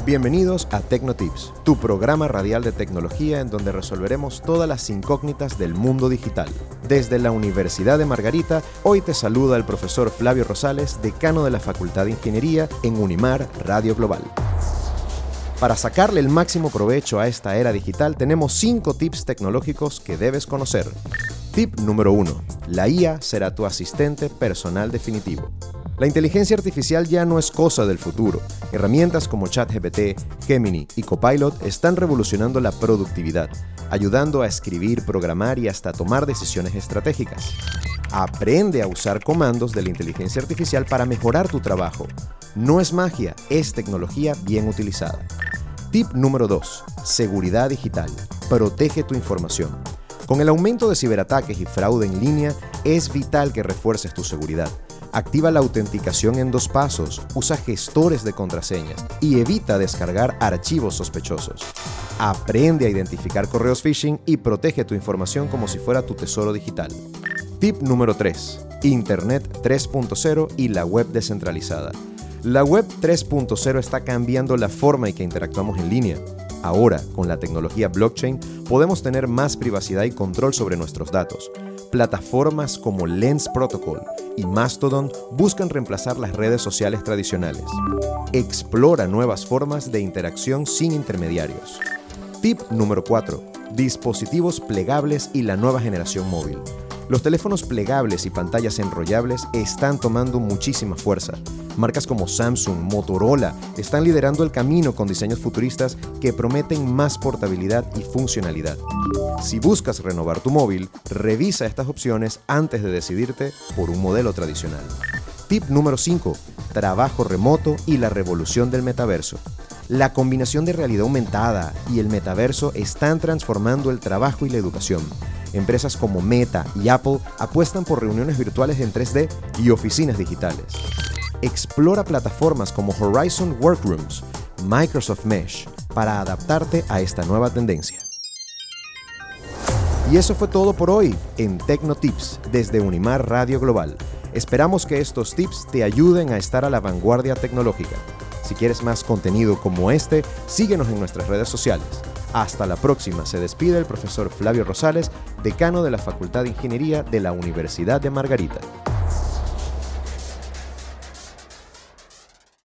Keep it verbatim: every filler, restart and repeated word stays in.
Bienvenidos a TecnoTips, tu programa radial de tecnología en donde resolveremos todas las incógnitas del mundo digital. Desde la Universidad de Margarita, hoy te saluda el profesor Flavio Rosales, decano de la Facultad de Ingeniería en Unimar Radio Global. Para sacarle el máximo provecho a esta era digital, tenemos cinco tips tecnológicos que debes conocer. Tip número uno. La I A será tu asistente personal definitivo. La inteligencia artificial ya no es cosa del futuro. Herramientas como ChatGPT, Gemini y Copilot están revolucionando la productividad, ayudando a escribir, programar y hasta tomar decisiones estratégicas. Aprende a usar comandos de la inteligencia artificial para mejorar tu trabajo. No es magia, es tecnología bien utilizada. Tip número dos. Seguridad digital. Protege tu información. Con el aumento de ciberataques y fraude en línea, es vital que refuerces tu seguridad. Activa la autenticación en dos pasos, usa gestores de contraseñas y evita descargar archivos sospechosos. Aprende a identificar correos phishing y protege tu información como si fuera tu tesoro digital. Tip número tres. Internet tres punto cero y la web descentralizada. La web tres punto cero está cambiando la forma en que interactuamos en línea. Ahora, con la tecnología blockchain, podemos tener más privacidad y control sobre nuestros datos. Plataformas como Lens Protocol y Mastodon buscan reemplazar las redes sociales tradicionales. Explora nuevas formas de interacción sin intermediarios. Tip número cuatro. Dispositivos plegables y la nueva generación móvil. Los teléfonos plegables y pantallas enrollables están tomando muchísima fuerza. Marcas como Samsung, Motorola están liderando el camino con diseños futuristas que prometen más portabilidad y funcionalidad. Si buscas renovar tu móvil, revisa estas opciones antes de decidirte por un modelo tradicional. Tip número cinco. Trabajo remoto y la revolución del metaverso. La combinación de realidad aumentada y el metaverso están transformando el trabajo y la educación. Empresas como Meta y Apple apuestan por reuniones virtuales en tres D y oficinas digitales. Explora plataformas como Horizon Workrooms, Microsoft Mesh, para adaptarte a esta nueva tendencia. Y eso fue todo por hoy en TecnoTips desde Unimar Radio Global. Esperamos que estos tips te ayuden a estar a la vanguardia tecnológica. Si quieres más contenido como este, síguenos en nuestras redes sociales. Hasta la próxima, se despide el profesor Flavio Rosales, decano de la Facultad de Ingeniería de la Universidad de Margarita.